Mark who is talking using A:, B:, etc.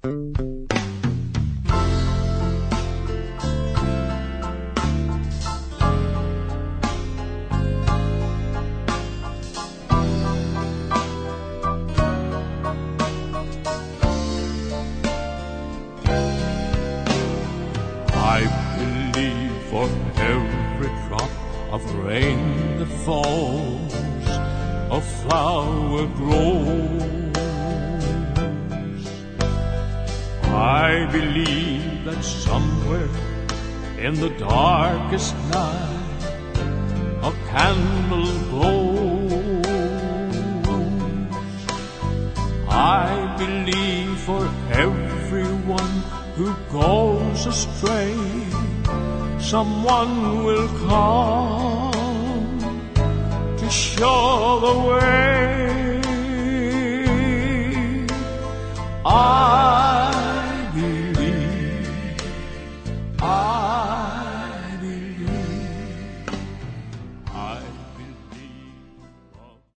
A: I believe for every drop of rain that falls, a flower grows. I believe that somewhere in the darkest night a candle glows. I believe for everyone who goes astray, someone will come to show the way.